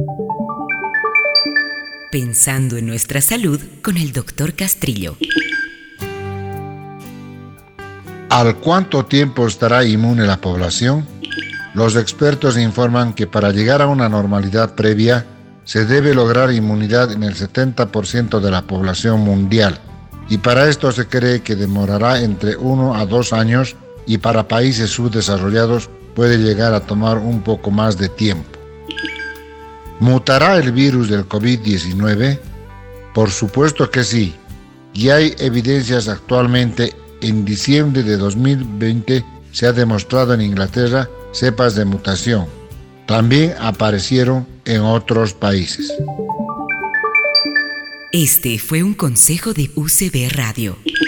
Pensando en nuestra salud con el Dr. Castrillo. ¿Al cuánto tiempo estará inmune la población? Los expertos informan que para llegar a una normalidad previa se debe lograr inmunidad en el 70% de la población mundial, y para esto se cree que demorará entre 1 a 2 años y para países subdesarrollados puede llegar a tomar un poco más de tiempo. ¿Mutará el virus del COVID-19? Por supuesto que sí, y hay evidencias actualmente. En diciembre de 2020 se ha demostrado en Inglaterra cepas de mutación. También aparecieron en otros países. Este fue un consejo de UCB Radio.